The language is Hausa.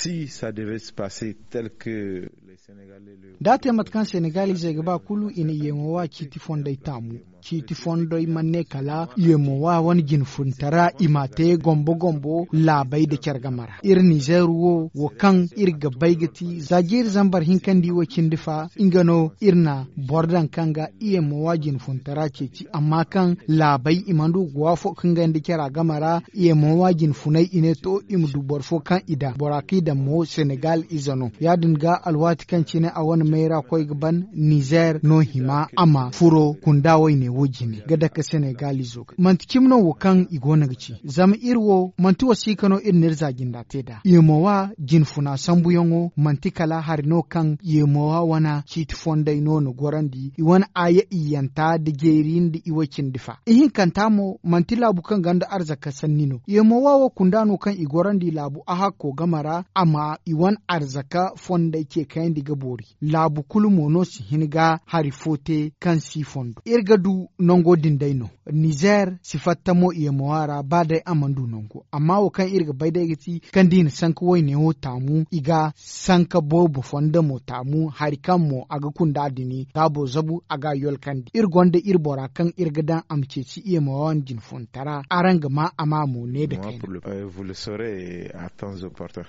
si ça devait se passer tel que les Sénégalais le date matkan Senegali zai gaba kulu ina yemowa kiti fondai tamu kiti fondai manne kala yemowa wani gin funtara imate gombo labai da kyargamara ir Nigeruwo wo kan irga baigati zagir zambar hinkandi wo kindifa ingano irna bordan kanga yemowa gin funtara ceci amma kan labai imandu gwafo kanga ndi kyara gamara yemowa gin funai ine to imdu borfo kan ida boraki da mo Senegal izano ya dinga alwati kan cine a wani maira koi gaban Niger no hima ama furo kundawai ne wojine gada ka Senegal zo manti kimno wo kan igona gici zam irwo manti wasikano irnir zagin da teda yemowa gin funa sambuyongo manti kala harino kan yemowa wana kiti fondai no gorandi iwan aya iyanta da gerin da iwakin difa ihin kantamo manti labu kan ganda arzaka sannino yemowa wo kundano kan igorandi labu aha ko gamara ama iwan arzaka fondai ke kayan diga bori labu kulumo no si hiniga harifote kan si fondo irgadu nongo dindaino Niger sifattamo yemoara bada amandu nongo amma wo kan irga baida gati kan din sanka wai ne ho tamu iga sanka bobo fonda mo tamu harikan mo aga kunda dini gabo zabu aga yol kandi irgonda irbora kan irgadan amceci yemowan jin fontara aranga ma ama mo ne da kai vous le saurez à temps opportun.